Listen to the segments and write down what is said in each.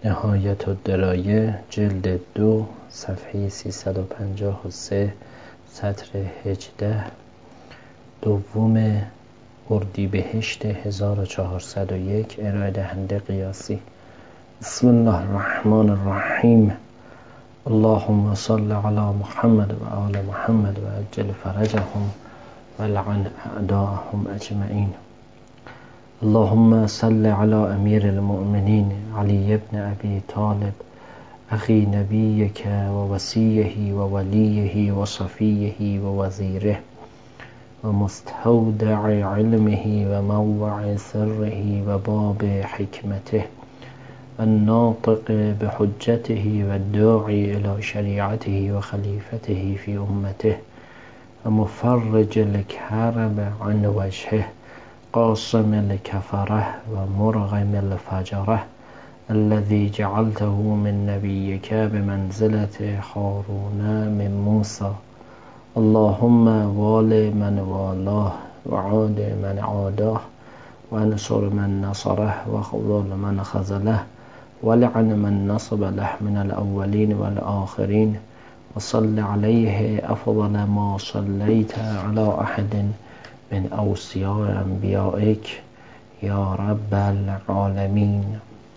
نهایت الدرایه جلد 2 صفحه 353 سطر 18 دوم اردیبهشت 1401 ارائه دهنده قیاسی. بسم الله الرحمن الرحیم. اللهم صل علی محمد و آل محمد و عجل فرجهم و لعن اعداءهم اجمعین. اللهم صل على امیر المؤمنین علی ابن ابی طالب اخی نبیک و وصیه و ولیه و صفیه و وزیره و مستودع علمه و موضع سره و باب حکمته و الناطق بحجته و الداعی الى شریعته و خلیفته فی امته و مفرج الکرب عن وجهه قاسم الكفره و مرغم الفجره الذي جعلته من نبيك بمنزلة هارون من موسى. اللهم وال من والاه وعاد من عاداه وانصر من نصره وخذل من خذله ولعن من نصب له من الأولين والآخرين وصل عليه أفضل ما صليت على أحد من أوصياء أنبيائك يا رب العالمين.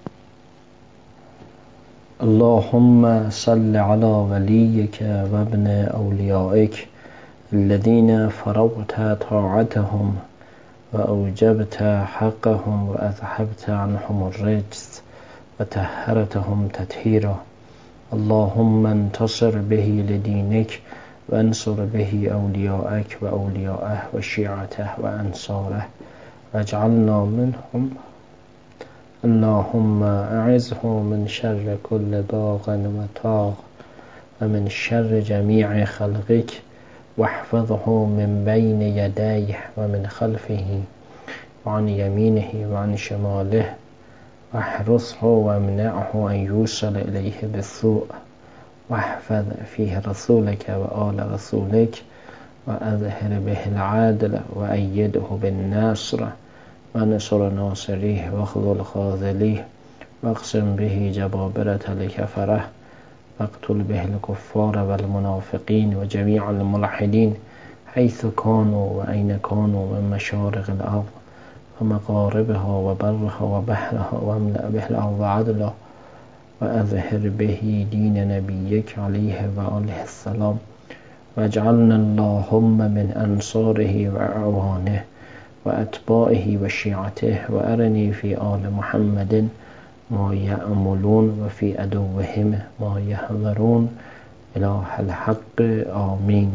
اللهم صل على وليك وابن أوليائك الذين فرضت طاعتهم وأوجبت حقهم وأذهبت عنهم الرجس وطهرتهم تطهيرا. اللهم انتصر به لدينك وانصر به أولياءك وأولياءه وشيعته وأنصاره واجعلنا منهم. اللهم أعزه من شر كل باغ وطاغ ومن شر جميع خلقك واحفظه من بين يديه ومن خلفه وعن يمينه وعن شماله واحرسه وامنعه أن يوصل إليه بالسوء واحفظ فيه رسولك وآل رسولك وأظهر به العدل وأيده بالنصر ونصر ناصريه واخذل خاذليه واقسم به جبابرة الكفرة واقتل به الكفار والمنافقين وجميع الملحدين حيث كانوا وأين كانوا من مشارق الأرض ومغاربها وبرها وبحرها واملأ به الأرض عدلا وأظهر به دين نبيك عليه وآله السلام واجعلنا اللهم من أنصاره وأعوانه وأتباعه وشيعته وأرني في آل محمد ما يأملون وفي عدوهم ما يحذرون إله الحق آمین.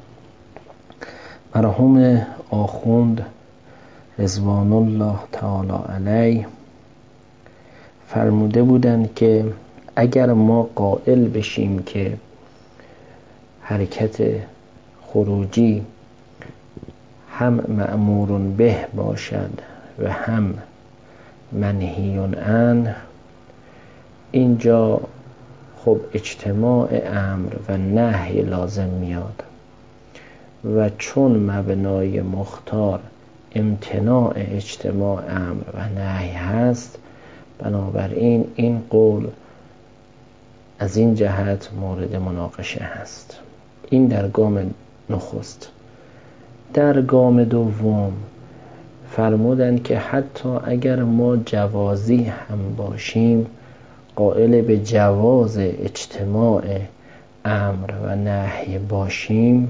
مرحوم آخوند رضوان الله تعالی علیه فرموده بودند که اگر ما قائل بشیم که حرکت خروجی هم مأمور به باشد و هم منهی عنه، اینجا خب اجتماع امر و نهی لازم میاد و چون مبنای مختار امتناع اجتماع امر و نهی هست، بنابراین این قول از این جهت مورد مناقشه هست. این در گام نخست. در گام دوم فرمودند که حتی اگر ما جوازی هم باشیم، قائل به جواز اجتماع امر و نهی باشیم،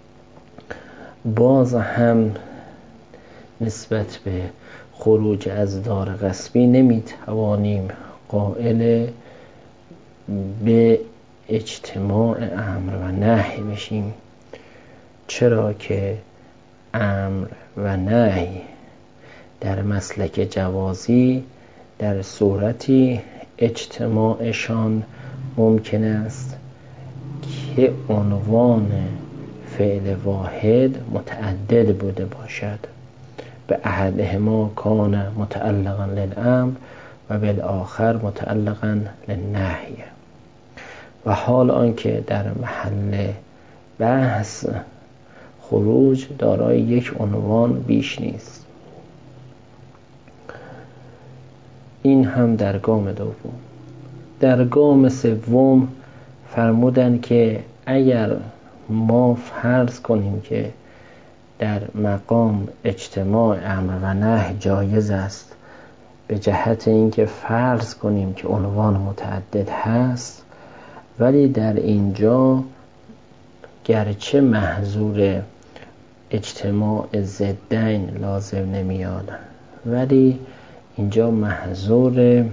باز هم نسبت به خروج از دار غصبی نمیتوانیم قائل به اجتماع امر و نهی بشیم، چرا که امر و نهی در مسلک جوازی در صورتی اجتماعشان ممکن است که عنوان فعل واحد متعدد بوده باشد. به احدهما کان متعلقا للامر و بالآخر متعلقا للنهی. و حال آنکه در محل بحث خروج دارای یک عنوان بیش نیست. این هم در گام دوم. در گام سوم فرمودن که اگر ما فرض کنیم که در مقام اجتماع امر و نهی جایز است، به جهت اینکه فرض کنیم که عنوان متعدد هست، ولی در اینجا گرچه محظور اجتماع ضدین لازم نمیاد، ولی اینجا محظور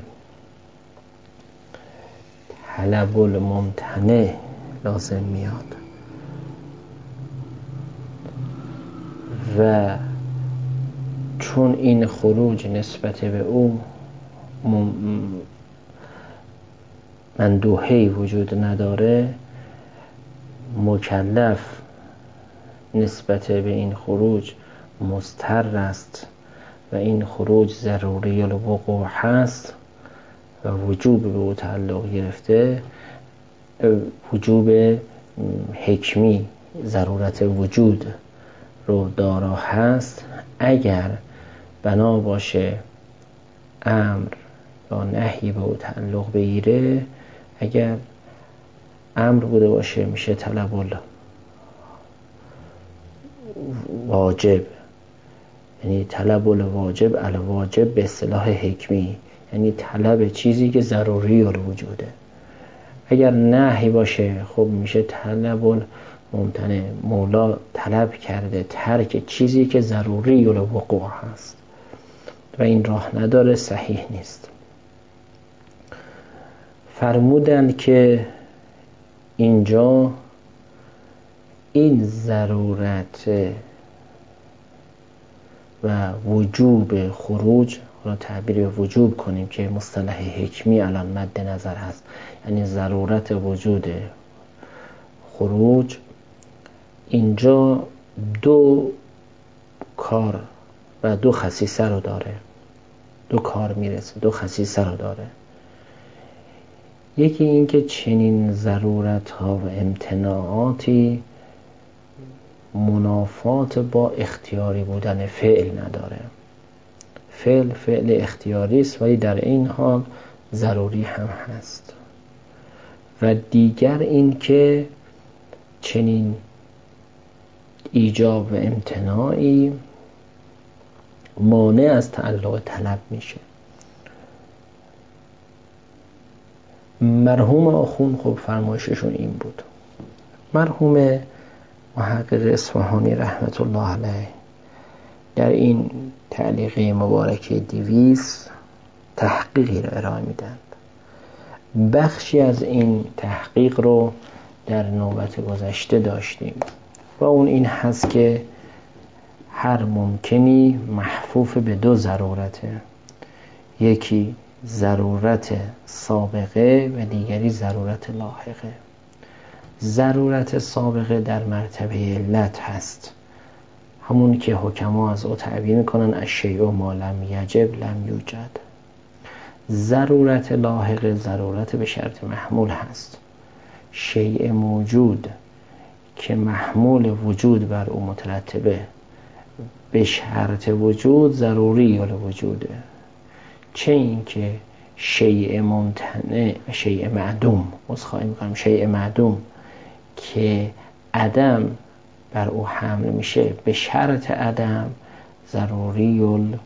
طلب الممتنع لازم میاد و چون این خروج نسبت به او مندوحه‌ای وجود نداره، مکلف نسبت به این خروج مضطر است و این خروج ضروری الوقوع هست و وجوب به او تعلق گرفته، وجوب حکمی ضرورت وجود رو دارا هست. اگر بنا باشه امر یا نهی به او تعلق بگیره، اگر امر بوده باشه میشه طلب الواجب، یعنی طلب الواجب الواجب به اصطلاح حکمی، یعنی طلب چیزی که ضروری الوجوده. اگر نهی باشه خب میشه طلب الممتنع، مولا طلب کرده ترک چیزی که ضروری الوقوع هست و این راه نداره، صحیح نیست. فرمودند که اینجا این ضرورت و وجوب خروج، را تعبیر به وجوب کنیم که مصطلح حکمی الان مد نظر هست، یعنی ضرورت وجود خروج اینجا دو کار و دو خصیصه رو داره، دو کار میرسه، دو خصیصه رو داره. یکی این که چنین ضرورت ها و امتناعاتی منافات با اختیاری بودن فعل نداره. فعل اختیاری است ولی در این حال ضروری هم هست. و دیگر این که چنین ایجاب و امتناعی مانع از تعلق طلب میشه. مرحوم آخوند خب فرمایششون این بود. مرحوم محقق اصفهانی رحمت الله علیه در این تعلیقه مبارکه 200 تحقیقی را ارائه میدند. بخشی از این تحقیق رو در نوبت گذشته داشتیم و اون این هست که هر ممکنی محفوف به دو ضرورته، یکی ضرورت سابقه و دیگری ضرورت لاحقه. ضرورت سابقه در مرتبه علت هست، همون که حکما از او تعبیر میکنن الشیء ما لم یجب لم یوجد. ضرورت لاحقه ضرورت به شرط محمول هست، شیء موجود که محمول وجود بر او مترتبه به شرط وجود ضروری الوجوده، چه این که شیء ممتنع شیء معدوم، شیء معدوم که عدم بر او حمل میشه به شرط عدم ضروری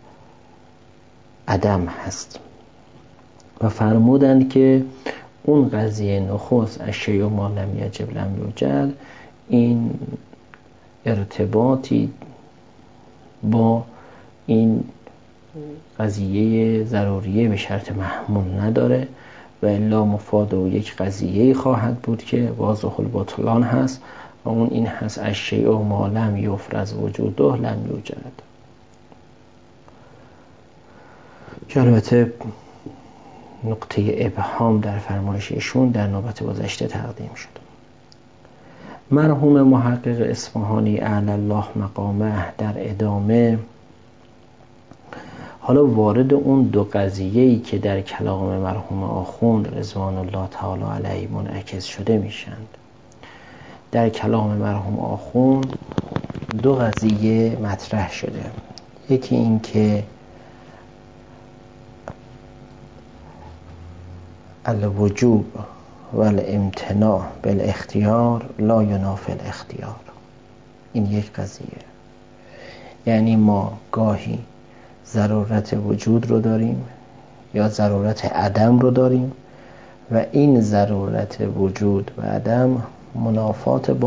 العدم هست. و فرمودند که اون قضیه نخست الشیء ما لم یجب لم یوجد این ارتباطی با این قضیه ضروریه به شرط محمول نداره و الا مفاد و یک قضیه خواهد بود که واضح البطلان هست و اون این هست الشیء ما لم یفرض وجوده لم یوجد، که البته نقطه ابهام در فرمایششون در نوبت گذشته تقدیم شد. مرحوم محقق اصفهانی اعلی الله مقامه در ادامه حالا وارد اون دو قضیه‌ای که در کلام مرحوم آخوند رضوان الله تعالی علیه منعکس شده میشند. در کلام مرحوم آخوند دو قضیه مطرح شده. یکی این که الوجوب والامتناع بالاختیار لا ینافی الاختیار. این یک قضیه. یعنی ما گاهی ضرورت وجود رو داریم یا ضرورت عدم رو داریم و این ضرورت وجود و عدم منافات با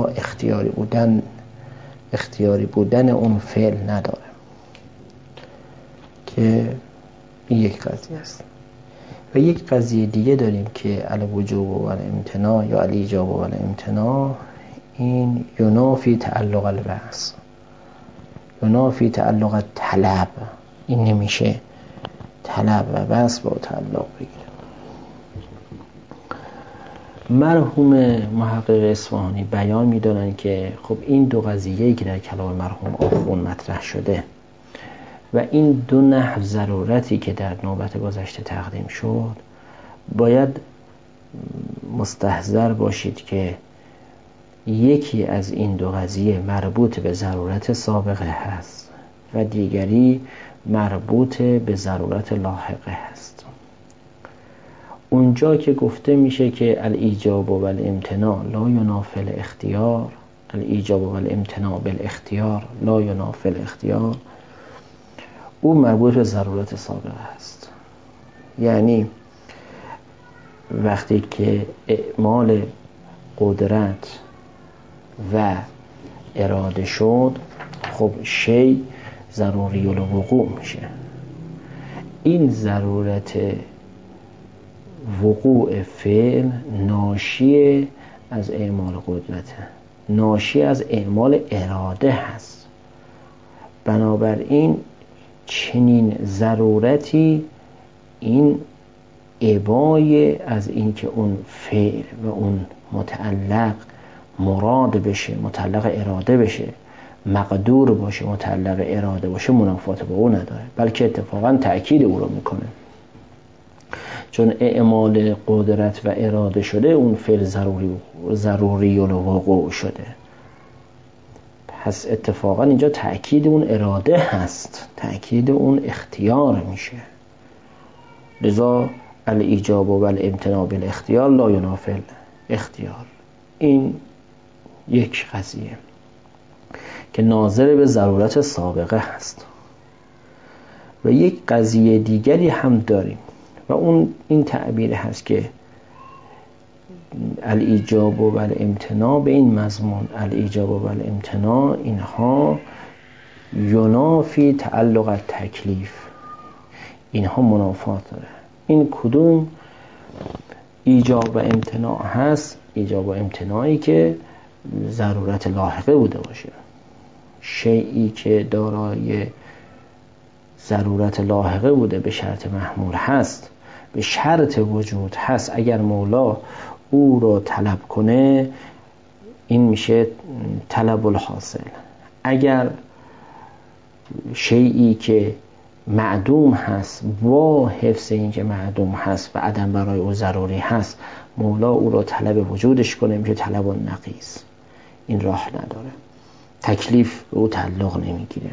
اختیاری بودن اون فعل نداره، که این یک قضیه است. و یک قضیه دیگه داریم که الوجوب و الامتناع یا الایجاب و الامتناع، این ینافی تعلق البعث، ینافی تعلق طلب. این نمیشه طلب و بس با تعلق بگیره. مرحوم محقق اصفهانی بیان می‌دارن که خب این دو قضیه‌ای که در کلام مرحوم آخوند مطرح شده و این دو نحو ضرورتی که در نوبت گذشته تقدیم شد، باید مستحضر باشید که یکی از این دو قضیه مربوط به ضرورت سابقه هست و دیگری مربوط به ضرورت لاحقه هست. اونجا که گفته میشه که الایجاب و الامتناع لا ینافی الاختیار، الایجاب و الامتناع بالاختیار لا ینافی الاختیار، او مربوط به ضرورت سابقه هست. یعنی وقتی که اعمال قدرت و اراده شد، خب شی ضروری الوقوع میشه. این ضرورت وقوع فعل ناشی از اعمال قدرت، ناشی از اعمال اراده هست. بنابراین چنین ضرورتی این ابای از این که اون فعل و اون متعلق مراد بشه، متعلق اراده بشه، مقدور باشه، متعلق اراده باشه، منافات با او نداره، بلکه اتفاقا تأکید او رو میکنه. چون اعمال قدرت و اراده شده، اون فعل ضروری الوقوع شده. پس اتفاقا اینجا تأکید اون اراده هست، تأکید اون اختیار میشه. لذا الایجاب و الامتناع بالاختیار لا ینافی الاختیار. این یک قضیه که ناظر به ضرورت سابقه هست. و یک قضیه دیگری هم داریم و اون این تعبیر هست که الایجاب و الامتناع به این مضمون، الایجاب و الامتناع اینها ینافی تعلق التکلیف، اینها منافات داره. این کدوم ایجاب و امتناع هست؟ ایجاب و امتناعی که ضرورت لاحقه بوده باشه، شیئی که دارای ضرورت لاحقه بوده، به شرط محمول هست، به شرط وجود هست. اگر مولا او رو طلب کنه، این میشه طلب الحاصل. اگر شیئی که معدوم هست با حفظ این که معدوم هست و عدم برای او ضروری هست، مولا او رو طلب وجودش کنه، میشه طلب النقیص. این راه نداره، تکلیف به او تعلق نمیگیره.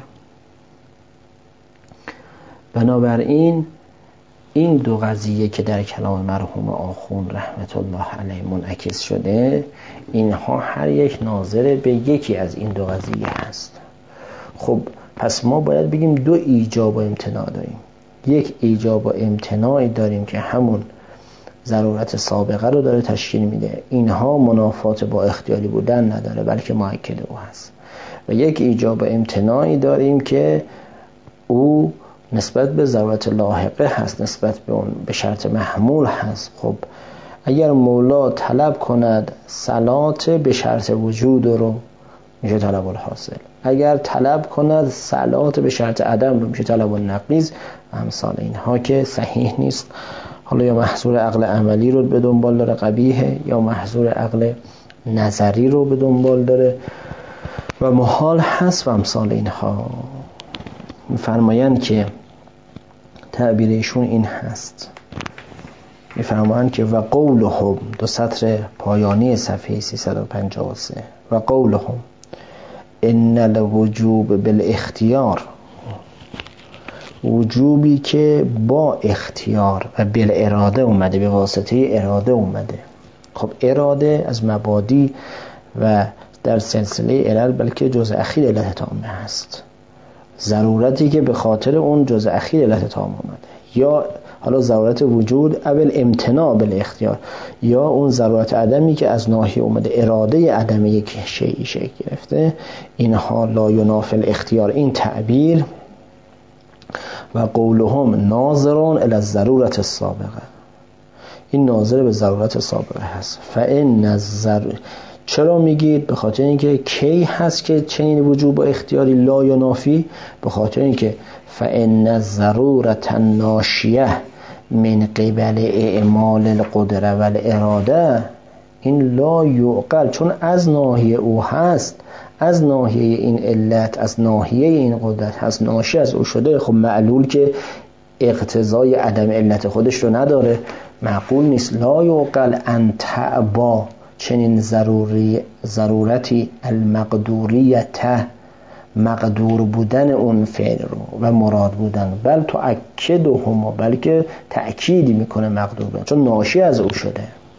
بنابراین این دو قضیه که در کلام مرحوم آخوند رحمت الله علیه منعکس شده، اینها هر یک ناظر به یکی از این دو قضیه هست. خب پس ما باید بگیم دو ایجاب و امتناع داریم. یک ایجاب و امتناعی داریم که همون ضرورت سابقه رو داره تشکیل میده، اینها منافات با اختیاری بودن نداره، بلکه مؤکد او هست. و یک ایجاب و امتناعی داریم که او نسبت به ضرورت لاحقه هست، نسبت به اون به شرط محمول هست. خب اگر مولا طلب کند صلات به شرط وجود رو، میشه طلب الحاصل. اگر طلب کند صلات به شرط عدم رو، میشه طلب النقیض. امثال اینها که صحیح نیست. حالا یا محظور عقل عملی رو به دنبال داره قبیحه، یا محظور عقل نظری رو به دنبال داره و محال هست و امثال اینها. میفرمایند که تعبیر ایشون این هست، میفرمایند که و قولهم، دو سطر پایانی صفحه 353، و قولهم ان الوجوب بالاختیار وجوبی که با اختیار و بالاراده اومده، به واسطه اراده اومده. خب اراده از مبادی و در سلسله علل بلکه جزء اخیر علت تامه هست، ضرورتی که به خاطر اون جزء اخیر علت تامه اومده، یا حالا ضرورت وجود اول امتناع بالاختیار، یا اون ضرورت عدمی که از ناحیه اومده، اراده عدم یک شیئی شکل گرفته. اینها لا ینافی الاختیار، این تعبیر و قولهم ناظرون الی الضرورت السابقه، این ناظر به ضرورت سابقه هست. فإن چرا میگید؟ به خاطر اینکه کی هست که چنین وجوب و اختیاری لا ینافی؟ به خاطر اینکه فإن الضرورة الناشیه من قبل اعمال القدره و الاراده، این لا یعقل، چون از ناحیه او هست، از ناحیه این علت، از ناحیه این قدرت هست، ناشی از او شده. خب معلول که اقتضای عدم علت خودش رو نداره، معقول نیست. لا یعقل ان تعبا، چنین ضرورتی المقدوریت، مقدور بودن اون فعل رو و مراد بودن، بل تؤکدهما، بلکه تأکید میکنه مقدور بودن، چون ناشی از او شده.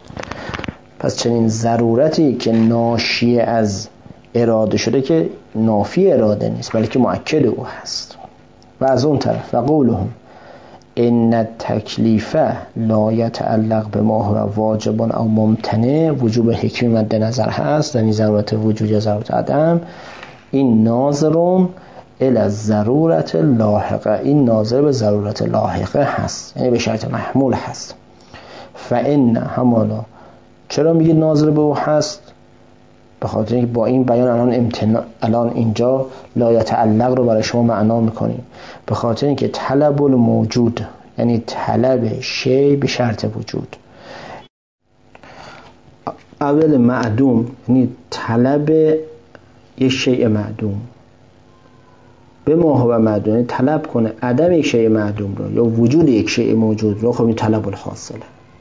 پس چنین ضرورتی که ناشی از اراده شده که نافی اراده نیست بلکه مؤکد او هست. و از اون طرف و قولهم ان التکلیف لا یتعلق بما هو واجب او ممتنع، وجوب حکمی مد نظر هست، یعنی ضرورت وجود یا ضرورت عدم. این ناظرون الی الضرورت لاحقه، این ناظر به ضرورت لاحقه هست، یعنی به شرط محمول هست. فان همانا، چرا میگید ناظر به او هست؟ به خاطر اینکه با این بیان الان اینجا لا یتعلق رو برای شما معنا میکنیم، به خاطر اینکه طلب الموجود یعنی طلب شی به شرط وجود، اول معدوم یعنی طلب یک شیء معدوم، به ما هو معدوم یعنی طلب کنه عدم یک شیء معدوم رو یا وجود یک شیء موجود رو. خب این طلب الحاصله.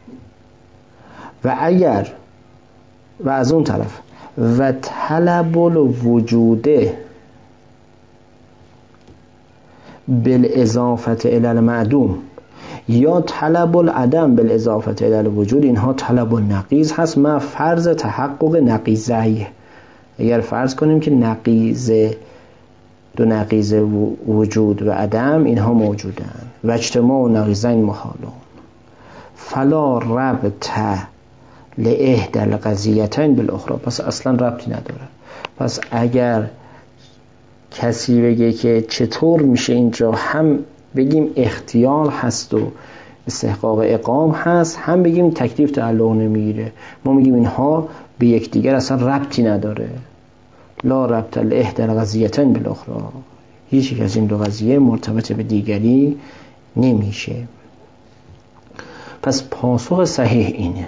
و اگر و از اون طرف و طلب الوجود بالاضافه الی المعدوم یا طلب العدم بالاضافه الی الوجود، اینها طلب النقیض هست مع فرض تحقق نقیضه. اگر فرض کنیم که دو نقیض وجود و عدم اینها موجودند و اجتماع نقیضین محالون، فلا ربط لإحدى القضیتین بالاخرى، پس اصلا ربطی نداره. پس اگر کسی بگه که چطور میشه اینجا هم بگیم اختیار هست و استحقاق اقام هست، هم بگیم تکلیف تعلق نمیگیره، ما میگیم اینها به یکدیگر اصلا ربطی نداره. لا ربط لإحدى القضیتین بالاخرى، هیچ یک از این دو قضیه مرتبط به دیگری نمیشه. پس پاسخ صحیح اینه.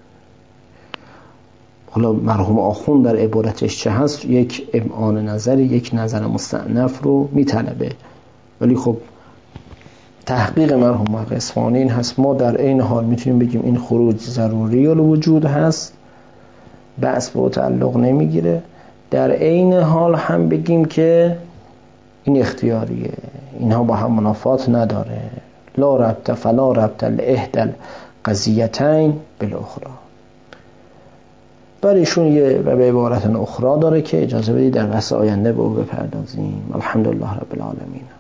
حالا مرحوم آخوند در عبارتش چه هست؟ یک امعان نظر، یک نظر مستأنف رو میطلبه، ولی خب تحقیق مرحوم محقق اصفهانی این هست ما در این حال میتونیم بگیم این خروج ضروری الوجود هست، بحث به تعلق نمیگیره، در این حال هم بگیم که این اختیاریه، اینها با هم منافات نداره. لا ربط فلا ربط لإحدى القضیتین بالاخرى. برایشون یه و به عبارت اخرى داره که اجازه بدید در بحث آینده به او بپردازیم. الحمدلله رب العالمین.